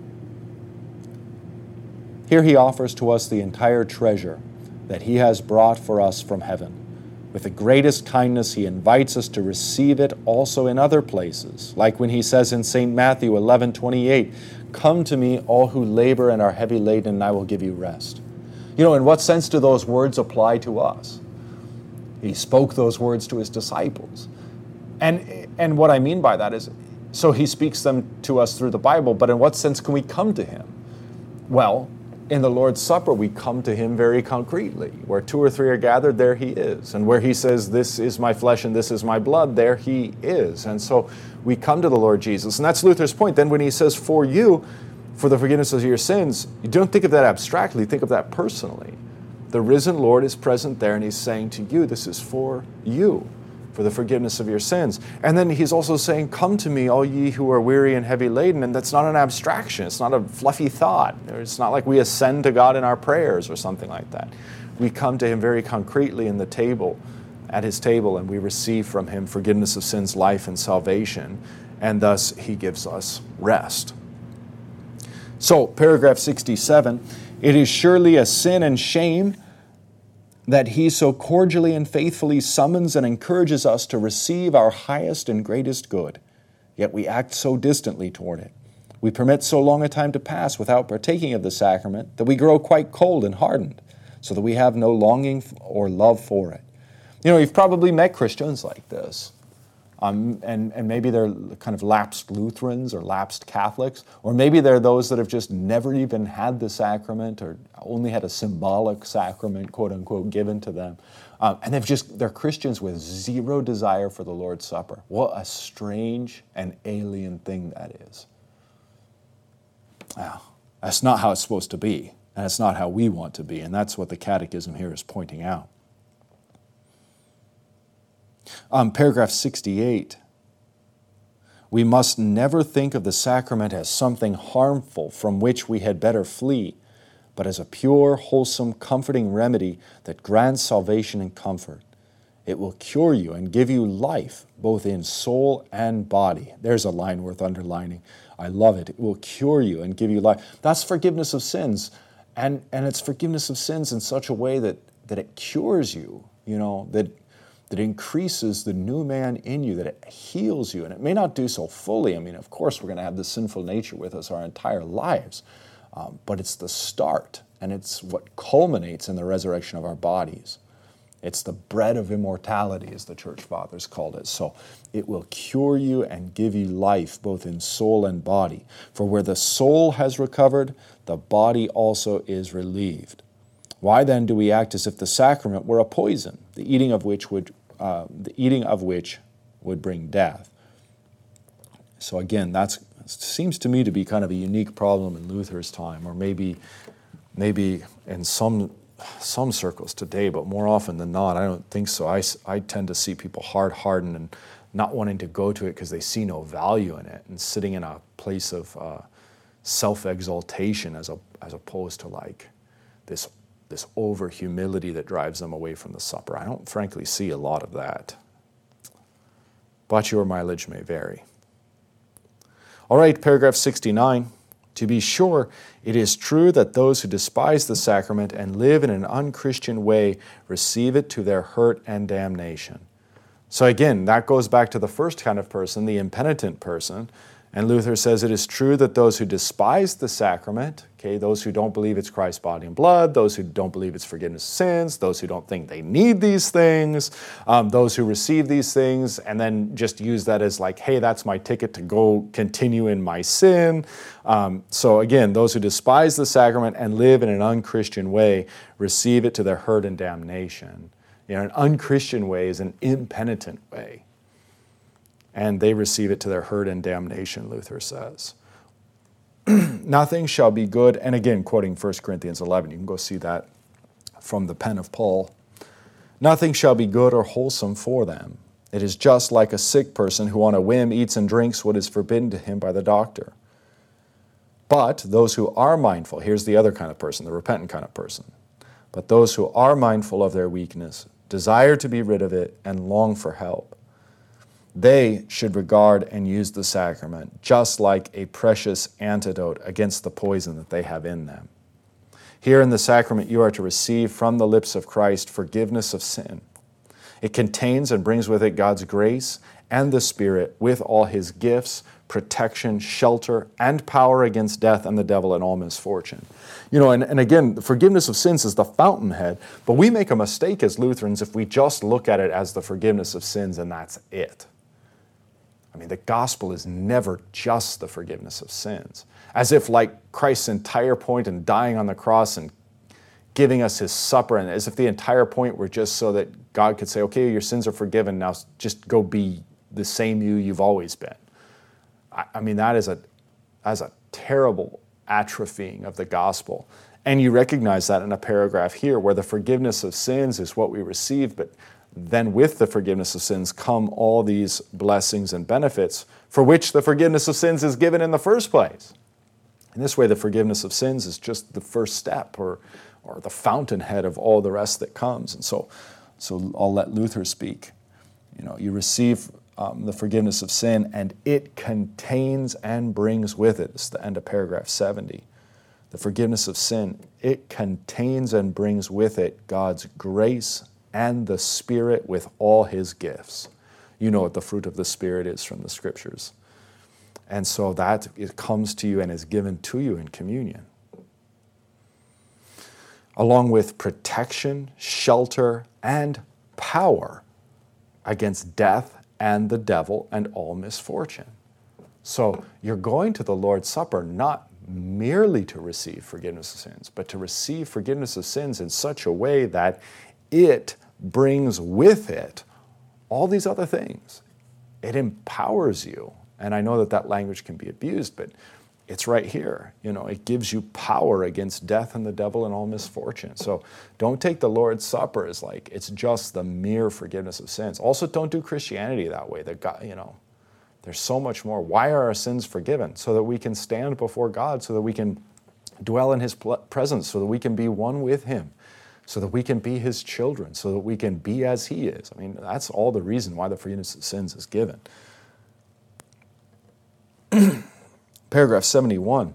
Here he offers to us the entire treasure that he has brought for us from heaven. With the greatest kindness, he invites us to receive it also in other places, like when he says in Saint Matthew eleven twenty-eight, come to me, all who labor and are heavy laden, and I will give you rest. You know, in what sense do those words apply to us? He spoke those words to his disciples. And, and what I mean by that is, so he speaks them to us through the Bible, but in what sense can we come to him? Well, in the Lord's Supper, we come to him very concretely. Where two or three are gathered, there he is. And where he says, this is my flesh and this is my blood, there he is. And so we come to the Lord Jesus. And that's Luther's point. Then when he says, for you, for the forgiveness of your sins, you don't think of that abstractly, think of that personally. The risen Lord is present there, and he's saying to you, this is for you, for the forgiveness of your sins. And then he's also saying, come to me, all ye who are weary and heavy laden. And that's not an abstraction. It's not a fluffy thought. It's not like we ascend to God in our prayers or something like that. We come to him very concretely in the table, at his table, and we receive from him forgiveness of sins, life, and salvation. and thus he gives us rest. So, paragraph sixty-seven, it is surely a sin and shame that he so cordially and faithfully summons and encourages us to receive our highest and greatest good, yet we act so distantly toward it. We permit so long a time to pass without partaking of the sacrament that we grow quite cold and hardened, so that we have no longing or love for it. You know, you've probably met Christians like this. Um, and, and maybe they're kind of lapsed Lutherans or lapsed Catholics, or maybe they're those that have just never even had the sacrament or only had a symbolic sacrament, quote unquote, given to them. Um, and they've just, they're Christians with zero desire for the Lord's Supper. What a strange and alien thing that is. Wow, that's not how it's supposed to be, and it's not how we want to be, and that's what the Catechism here is pointing out. Um, paragraph sixty-eight, we must never think of the sacrament as something harmful from which we had better flee, but as a pure, wholesome, comforting remedy that grants salvation and comfort. It will cure you and give you life, both in soul and body. There's a line worth underlining. I love it. It will cure you and give you life. That's forgiveness of sins. And, and it's forgiveness of sins in such a way that, that it cures you, you know, that that increases the new man in you, that it heals you. And it may not do so fully. I mean, of course, we're going to have this sinful nature with us our entire lives. Um, but it's the start, and it's what culminates in the resurrection of our bodies. It's the bread of immortality, as the Church Fathers called it. So it will cure you and give you life, both in soul and body. For where the soul has recovered, the body also is relieved. Why then do we act as if the sacrament were a poison, the eating of which would, uh, the eating of which would bring death? So again, that seems to me to be kind of a unique problem in Luther's time, or maybe, maybe in some some circles today, but more often than not, I don't think so. I, I tend to see people hard-hardened and not wanting to go to it because they see no value in it, and sitting in a place of uh, self-exaltation as a, as opposed to like this this over-humility that drives them away from the supper. I don't frankly see a lot of that. But your mileage may vary. All right, paragraph sixty-nine. To be sure, it is true that those who despise the sacrament and live in an unchristian way receive it to their hurt and damnation. So again, that goes back to the first kind of person, the impenitent person. And Luther says it is true that those who despise the sacrament, okay, those who don't believe it's Christ's body and blood, those who don't believe it's forgiveness of sins, those who don't think they need these things, um, those who receive these things and then just use that as like, hey, that's my ticket to go continue in my sin. Um, so again, those who despise the sacrament and live in an unchristian way receive it to their hurt and damnation. You know, an unchristian way is an impenitent way. And they receive it to their hurt and damnation, Luther says. Nothing shall be good, and again, quoting First Corinthians eleven, you can go see that from the pen of Paul. Nothing shall be good or wholesome for them. It is just like a sick person who on a whim eats and drinks what is forbidden to him by the doctor. But those who are mindful, here's the other kind of person, the repentant kind of person. But those who are mindful of their weakness, desire to be rid of it, and long for help, they should regard and use the sacrament just like a precious antidote against the poison that they have in them. Here in the sacrament you are to receive from the lips of Christ forgiveness of sin. It contains and brings with it God's grace and the Spirit with all His gifts, protection, shelter, and power against death and the devil and all misfortune. You know, and, and again, the forgiveness of sins is the fountainhead, but we make a mistake as Lutherans if we just look at it as the forgiveness of sins and that's it. I mean, the gospel is never just the forgiveness of sins. As if like Christ's entire point in dying on the cross and giving us His supper, and as if the entire point were just so that God could say, okay, your sins are forgiven, now just go be the same you you've always been. I, I mean, that is a, that is a terrible atrophying of the gospel. And you recognize that in a paragraph here where the forgiveness of sins is what we receive, but then with the forgiveness of sins come all these blessings and benefits for which the forgiveness of sins is given in the first place. In this way, the forgiveness of sins is just the first step or, or the fountainhead of all the rest that comes. And so, so I'll let Luther speak. You know, you receive um, the forgiveness of sin, and it contains and brings with it, it's the end of paragraph seventy, the forgiveness of sin, it contains and brings with it God's grace and the Spirit with all His gifts. You know what the fruit of the Spirit is from the Scriptures. And so that it comes to you and is given to you in communion. Along with protection, shelter, and power against death and the devil and all misfortune. So you're going to the Lord's Supper not merely to receive forgiveness of sins, but to receive forgiveness of sins in such a way that it brings with it all these other things. It empowers you. And I know that that language can be abused, but it's right here. You know, it gives you power against death and the devil and all misfortune. So don't take the Lord's Supper as like it's just the mere forgiveness of sins. Also, don't do Christianity that way. That God, you know, there's so much more. Why are our sins forgiven? So that we can stand before God, so that we can dwell in His presence, so that we can be one with Him, so that we can be His children, so that we can be as He is. I mean, that's all the reason why the forgiveness of sins is given. Paragraph seventy-one.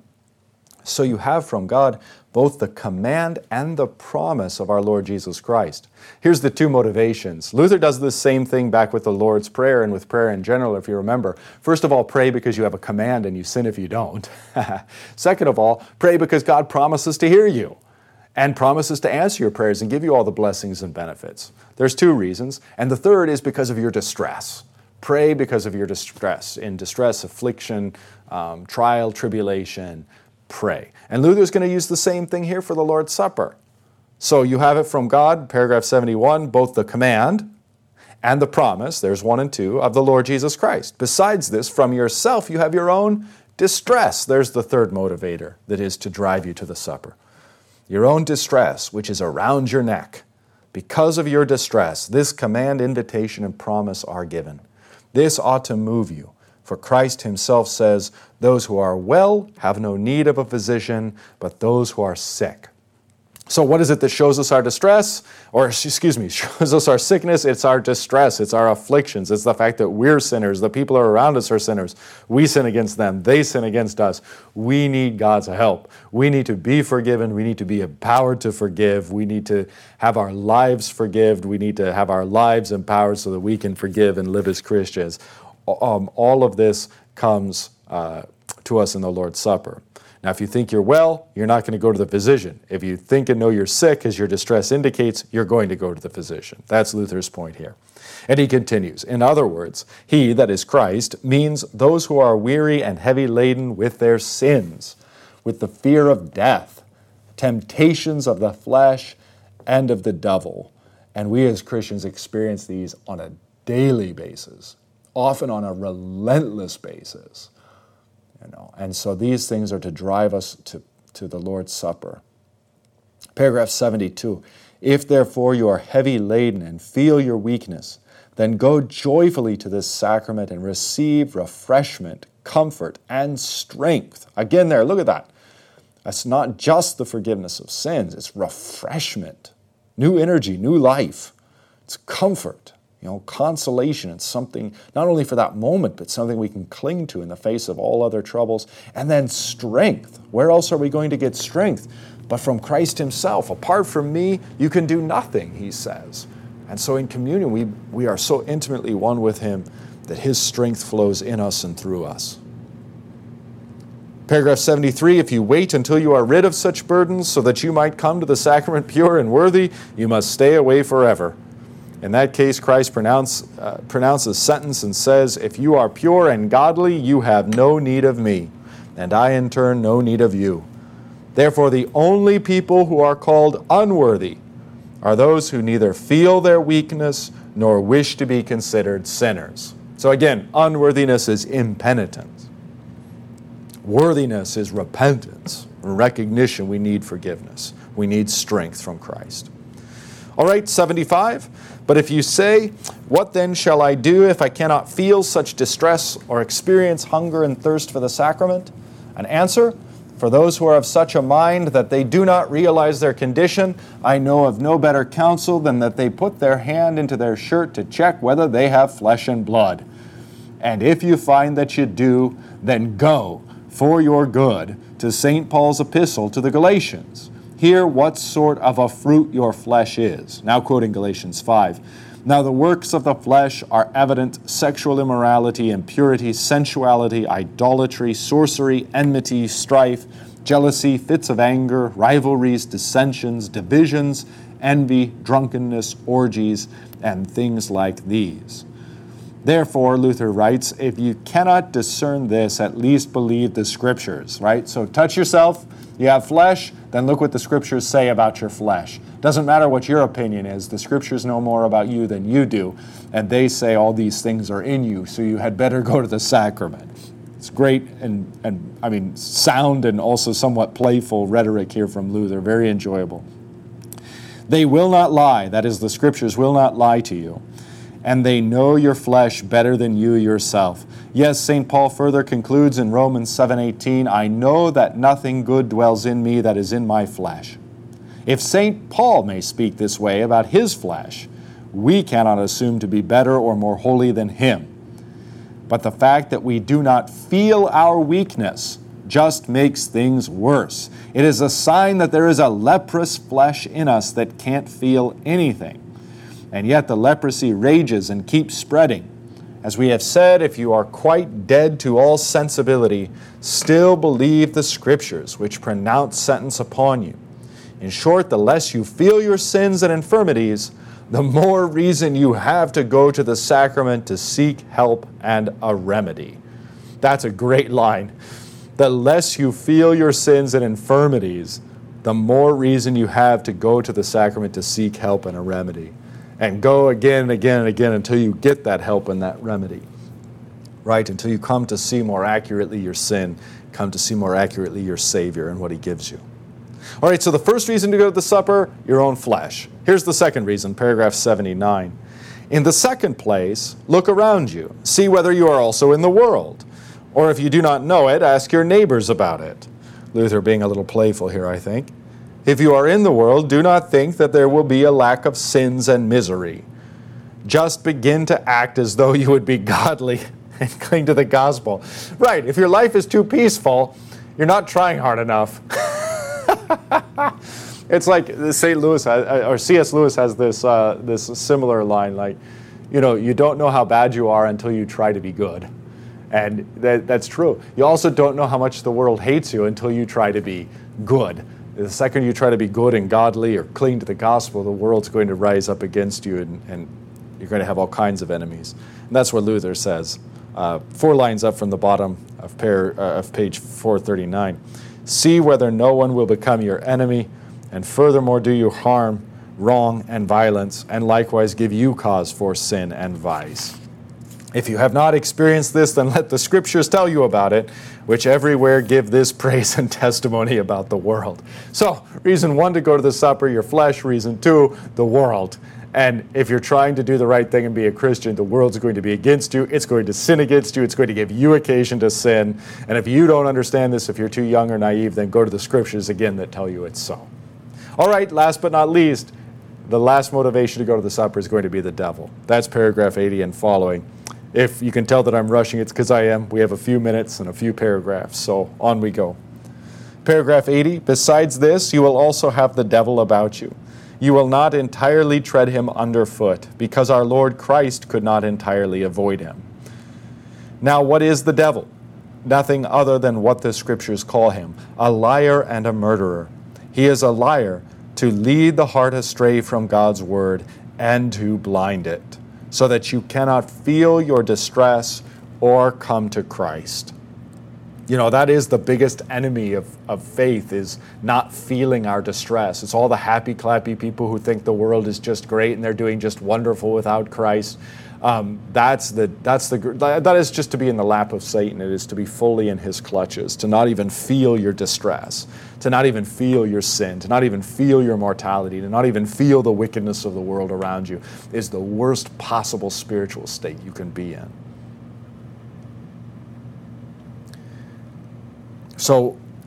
So you have from God both the command and the promise of our Lord Jesus Christ. Here's the two motivations. Luther does the same thing back with the Lord's Prayer and with prayer in general, if you remember. First of all, pray because you have a command and you sin if you don't. Second of all, pray because God promises to hear you and promises to answer your prayers and give you all the blessings and benefits. There's two reasons. And the third is because of your distress. Pray because of your distress. In distress, affliction, um, trial, tribulation, pray. And Luther's going to use the same thing here for the Lord's Supper. So you have it from God, paragraph seventy-one, both the command and the promise, there's one and two, of the Lord Jesus Christ. Besides this, from yourself you have your own distress. There's the third motivator that is to drive you to the supper. Your own distress, which is around your neck. Because of your distress, this command, invitation, and promise are given. This ought to move you, for Christ Himself says, those who are well have no need of a physician, but those who are sick. So what is it that shows us our distress? Or, excuse me, shows us our sickness? It's our distress. It's our afflictions. It's the fact that we're sinners. The people around us are sinners. We sin against them. They sin against us. We need God's help. We need to be forgiven. We need to be empowered to forgive. We need to have our lives forgiven. We need to have our lives empowered so that we can forgive and live as Christians. Um, all of this comes uh, to us in the Lord's Supper. Now, if you think you're well, you're not going to go to the physician. If you think and know you're sick, as your distress indicates, you're going to go to the physician. That's Luther's point here. And he continues, in other words, He, that is Christ, means those who are weary and heavy laden with their sins, with the fear of death, temptations of the flesh and of the devil. And we as Christians experience these on a daily basis, often on a relentless basis. You know, and so these things are to drive us to, to the Lord's Supper. Paragraph seventy-two. If therefore you are heavy laden and feel your weakness, then go joyfully to this sacrament and receive refreshment, comfort, and strength. Again there, look at that. That's not just the forgiveness of sins, it's refreshment, new energy, new life. It's comfort. You know, consolation. It's something not only for that moment, but something we can cling to in the face of all other troubles. And then strength. Where else are we going to get strength? But from Christ Himself. Apart from me, you can do nothing, He says. And so in communion, we, we are so intimately one with Him that His strength flows in us and through us. Paragraph seventy-three, if you wait until you are rid of such burdens so that you might come to the sacrament pure and worthy, you must stay away forever. In that case, Christ pronounce, uh, pronounces sentence and says, if you are pure and godly, you have no need of me, and I in turn no need of you. Therefore, the only people who are called unworthy are those who neither feel their weakness nor wish to be considered sinners. So again, unworthiness is impenitence. Worthiness is repentance, recognition we need forgiveness. We need strength from Christ. All right, seventy-five. But if you say, what then shall I do if I cannot feel such distress or experience hunger and thirst for the sacrament? An answer, for those who are of such a mind that they do not realize their condition, I know of no better counsel than that they put their hand into their shirt to check whether they have flesh and blood. And if you find that you do, then go for your good to Saint Paul's epistle to the Galatians. Hear what sort of a fruit your flesh is. Now quoting Galatians five. Now the works of the flesh are evident: sexual immorality, impurity, sensuality, idolatry, sorcery, enmity, strife, jealousy, fits of anger, rivalries, dissensions, divisions, envy, drunkenness, orgies, and things like these. Therefore, Luther writes, if you cannot discern this, at least believe the Scriptures, right? So touch yourself, you have flesh, then look what the Scriptures say about your flesh. Doesn't matter what your opinion is, the Scriptures know more about you than you do, and they say all these things are in you, so you had better go to the sacrament. It's great and, and I mean, sound and also somewhat playful rhetoric here from Luther, very enjoyable. They will not lie, that is, the Scriptures will not lie to you, and they know your flesh better than you yourself. Yes, Saint Paul further concludes in Romans seven eighteen, I know that nothing good dwells in me that is in my flesh. If Saint Paul may speak this way about his flesh, we cannot assume to be better or more holy than him. But the fact that we do not feel our weakness just makes things worse. It is a sign that there is a leprous flesh in us that can't feel anything. And yet the leprosy rages and keeps spreading. As we have said, if you are quite dead to all sensibility, still believe the Scriptures, which pronounce sentence upon you. In short, the less you feel your sins and infirmities, the more reason you have to go to the sacrament to seek help and a remedy. That's a great line. The less you feel your sins and infirmities, the more reason you have to go to the sacrament to seek help and a remedy. And go again and again and again until you get that help and that remedy, right? Until you come to see more accurately your sin, come to see more accurately your Savior and what He gives you. All right, so the first reason to go to the supper, your own flesh. Here's the second reason, paragraph seventy-nine. In the second place, look around you. See whether you are also in the world. Or if you do not know it, ask your neighbors about it. Luther being a little playful here, I think. If you are in the world, do not think that there will be a lack of sins and misery. Just begin to act as though you would be godly and cling to the gospel. Right, if your life is too peaceful, you're not trying hard enough. It's like Saint Louis has, or C S Lewis has this uh, this similar line, like, you know, you don't know how bad you are until you try to be good. And that, that's true. You also don't know how much the world hates you until you try to be good. The second you try to be good and godly or cling to the gospel, the world's going to rise up against you, and, and you're going to have all kinds of enemies. And that's what Luther says. Uh, four lines up from the bottom of, pair, uh, of page four thirty-nine. See whether no one will become your enemy, and furthermore do you harm, wrong, and violence, and likewise give you cause for sin and vice. If you have not experienced this, then let the Scriptures tell you about it, which everywhere give this praise and testimony about the world. So, reason one to go to the supper, your flesh. Reason two, the world. And if you're trying to do the right thing and be a Christian, the world's going to be against you. It's going to sin against you. It's going to give you occasion to sin. And if you don't understand this, if you're too young or naive, then go to the Scriptures again that tell you it's so. All right, last but not least, the last motivation to go to the supper is going to be the devil. That's paragraph eighty and following. If you can tell that I'm rushing, it's because I am. We have a few minutes and a few paragraphs, so on we go. Paragraph eighty, besides this, you will also have the devil about you. You will not entirely tread him underfoot, because our Lord Christ could not entirely avoid him. Now, what is the devil? Nothing other than what the Scriptures call him, a liar and a murderer. He is a liar to lead the heart astray from God's word and to blind it, so that you cannot feel your distress or come to Christ. You know, that is the biggest enemy of, of faith, is not feeling our distress. It's all the happy, clappy people who think the world is just great and they're doing just wonderful without Christ. Um, that's the that's the that is just to be in the lap of Satan. It is to be fully in his clutches, to not even feel your distress, to not even feel your sin, to not even feel your mortality, to not even feel the wickedness of the world around you, is the worst possible spiritual state you can be in. So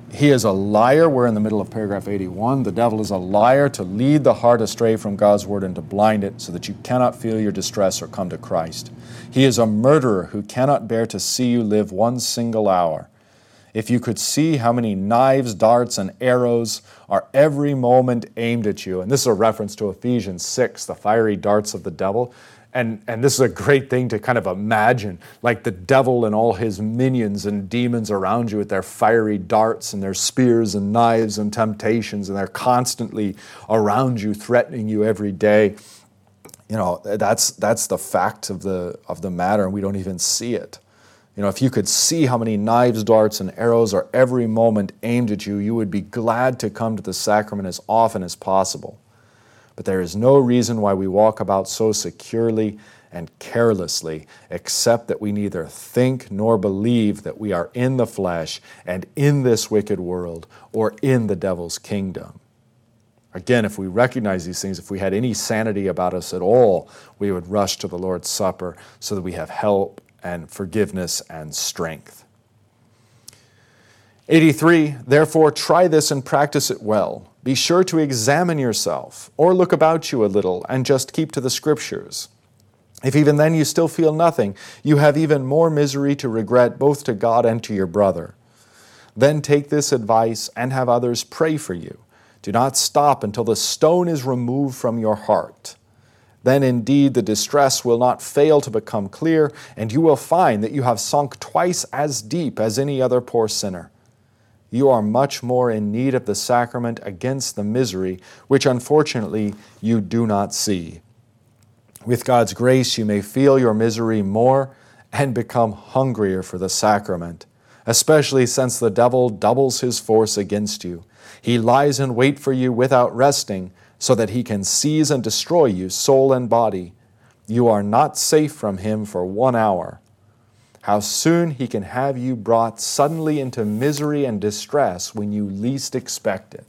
He is a liar. We're in the middle of paragraph eighty-one. The devil is a liar to lead the heart astray from God's word and to blind it so that you cannot feel your distress or come to Christ. He is a murderer who cannot bear to see you live one single hour. If you could see how many knives, darts, and arrows are every moment aimed at you. And this is a reference to Ephesians six, the fiery darts of the devil. And, and this is a great thing to kind of imagine, like the devil and all his minions and demons around you with their fiery darts and their spears and knives and temptations, and they're constantly around you, threatening you every day. You know, that's that's the fact of the of the matter, and we don't even see it. You know, if you could see how many knives, darts, and arrows are every moment aimed at you, you would be glad to come to the sacrament as often as possible. But there is no reason why we walk about so securely and carelessly, except that we neither think nor believe that we are in the flesh and in this wicked world or in the devil's kingdom. Again, if we recognize these things, if we had any sanity about us at all, we would rush to the Lord's Supper so that we have help and forgiveness and strength. eighty-three, therefore try this and practice it well. Be sure to examine yourself, or look about you a little and just keep to the Scriptures. If even then you still feel nothing, you have even more misery to regret both to God and to your brother. Then take this advice and have others pray for you. Do not stop until the stone is removed from your heart. Then indeed the distress will not fail to become clear, and you will find that you have sunk twice as deep as any other poor sinner. You are much more in need of the sacrament against the misery, which unfortunately you do not see. With God's grace, you may feel your misery more and become hungrier for the sacrament, especially since the devil doubles his force against you. He lies in wait for you without resting, so that he can seize and destroy you, soul and body. You are not safe from him for one hour. How soon he can have you brought suddenly into misery and distress when you least expect it.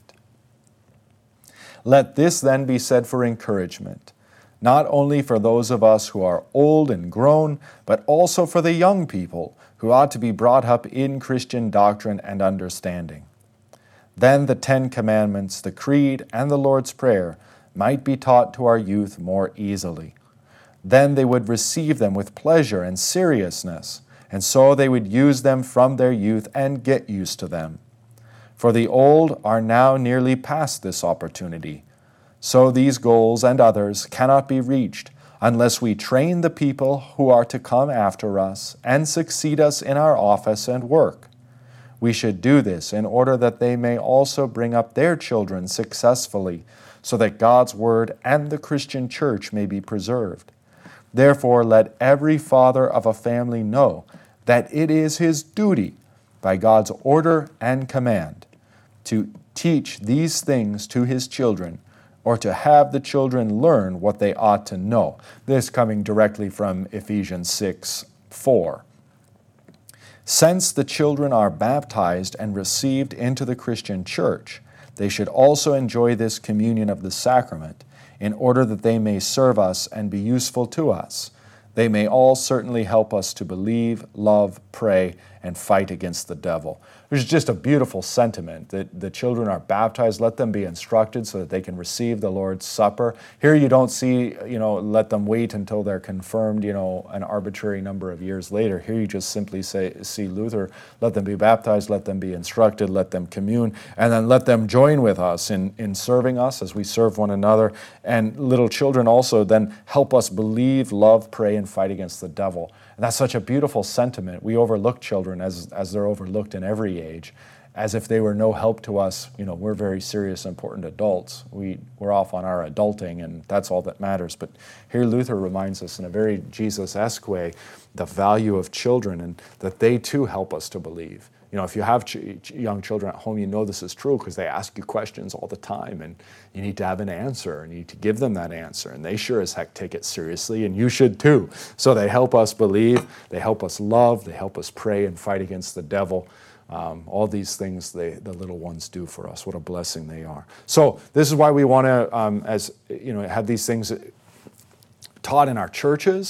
Let this then be said for encouragement, not only for those of us who are old and grown, but also for the young people who ought to be brought up in Christian doctrine and understanding. Then the Ten Commandments, the Creed, and the Lord's Prayer might be taught to our youth more easily. Then they would receive them with pleasure and seriousness, and so they would use them from their youth and get used to them. For the old are now nearly past this opportunity. So these goals and others cannot be reached unless we train the people who are to come after us and succeed us in our office and work. We should do this in order that they may also bring up their children successfully, so that God's Word and the Christian Church may be preserved. Therefore, let every father of a family know that it is his duty, by God's order and command, to teach these things to his children, or to have the children learn what they ought to know. This coming directly from Ephesians six four. Since the children are baptized and received into the Christian church, they should also enjoy this communion of the sacrament, in order that they may serve us and be useful to us. They may all certainly help us to believe, love, pray, and fight against the devil. There's just a beautiful sentiment that the children are baptized, let them be instructed so that they can receive the Lord's Supper. Here you don't see, you know, let them wait until they're confirmed, you know, an arbitrary number of years later. Here you just simply say, see Luther, let them be baptized, let them be instructed, let them commune, and then let them join with us in, in serving us as we serve one another. And little children also then help us believe, love, pray, and fight against the devil. And that's such a beautiful sentiment. We overlook children as, as they're overlooked in every age, as if they were no help to us. You know, we're very serious, important adults. We, we're off on our adulting, and that's all that matters. But here Luther reminds us in a very Jesus-esque way the value of children and that they too help us to believe. You know, if you have ch- young children at home, you know this is true because they ask you questions all the time, and you need to have an answer, and you need to give them that answer, and they sure as heck take it seriously, and you should too. So they help us believe, they help us love, they help us pray and fight against the devil. Um, all these things they, the little ones do for us. What a blessing they are. So this is why we want to, um, as you know, have these things taught in our churches.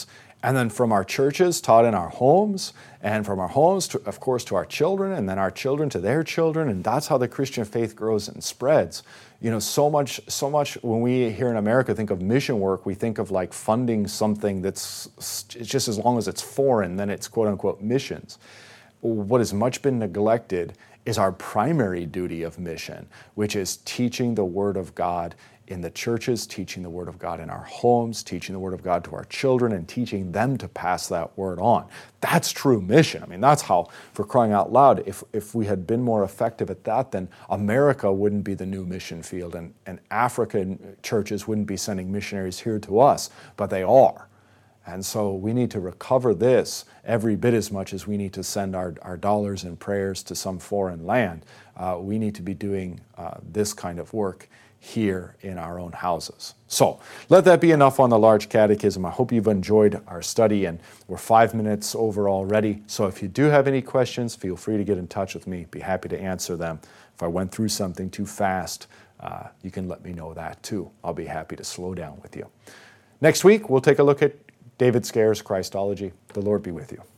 And then from our churches, taught in our homes, and from our homes, to, of course, to our children, and then our children to their children, and that's how the Christian faith grows and spreads. You know, so much, so much when we here in America think of mission work, we think of like funding something that's just as long as it's foreign, then it's quote unquote missions. What has much been neglected is our primary duty of mission, which is teaching the Word of God in the churches, teaching the Word of God in our homes, teaching the Word of God to our children, and teaching them to pass that Word on. That's true mission. I mean, that's how, for crying out loud, if, if we had been more effective at that, then America wouldn't be the new mission field, and, and African churches wouldn't be sending missionaries here to us, but they are. And so we need to recover this every bit as much as we need to send our, our dollars and prayers to some foreign land. Uh, we need to be doing uh, this kind of work here in our own houses. So let that be enough on the Large Catechism. I hope you've enjoyed our study, and we're five minutes over already. So if you do have any questions, feel free to get in touch with me. Be happy to answer them. If I went through something too fast, uh, you can let me know that too. I'll be happy to slow down with you. Next week, we'll take a look at David Scaer's Christology. The Lord be with you.